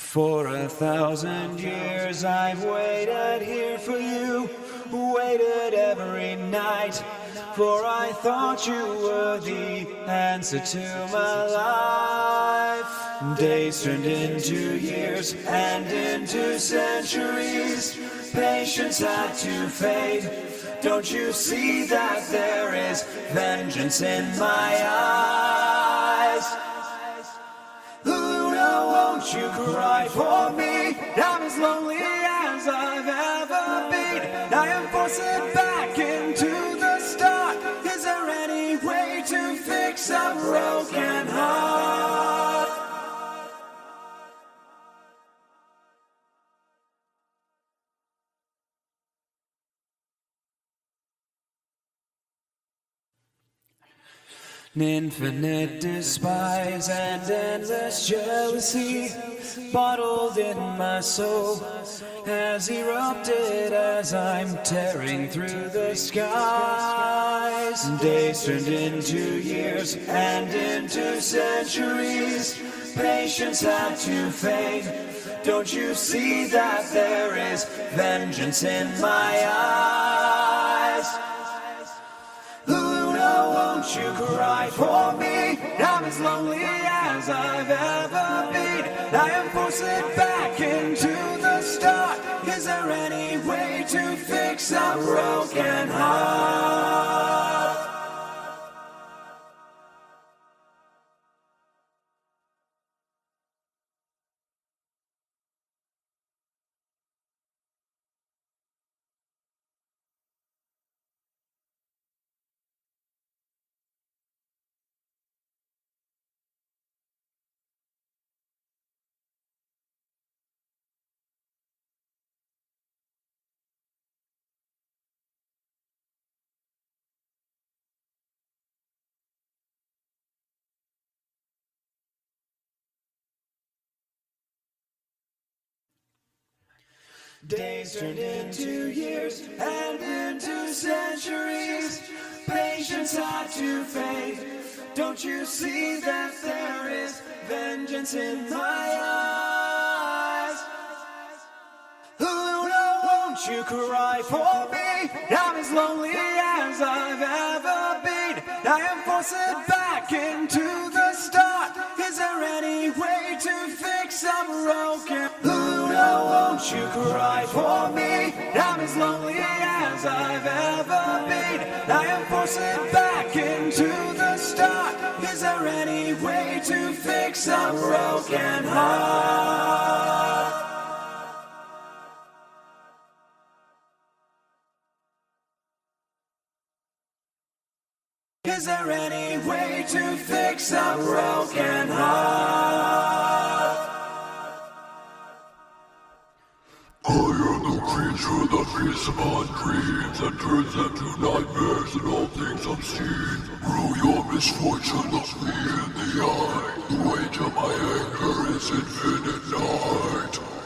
For 1,000 years I've waited here for you, waited every night, for I thought you were the answer to my life. Days turned into years and into centuries, patience had to fade. Don't you see that there is vengeance in my eyes? Luna, won't you cry for me? I'm as lonely as I've ever been. I am forced back into the start. Is there any way to fix a broken heart? Infinite despise and endless jealousy bottled in my soul has erupted as I'm tearing through the skies. Days turned into years and into centuries, patience had to fade. Don't you see that there is vengeance in my eyes? Won't you cry for me? I'm as lonely as I've ever been. I am forced back into the start. Is there any way to fix a broken heart? Days turned into years and into centuries, patience had to fade. Don't you see that there is vengeance in my eyes? Luna, won't you cry for me? I'm as lonely as I've ever been. I am forced back into the start. Is there any way to fix a broken? Luna, won't you cry for me? I'm as lonely as I've ever been. I am forced back into the start. Is there any way to fix a broken heart? Is there any way to fix a broken heart? I am the creature that feasts upon dreams and turns them to nightmares and all things unseen. Rule your misfortune, look me in the eye. The weight of my anger is infinite night.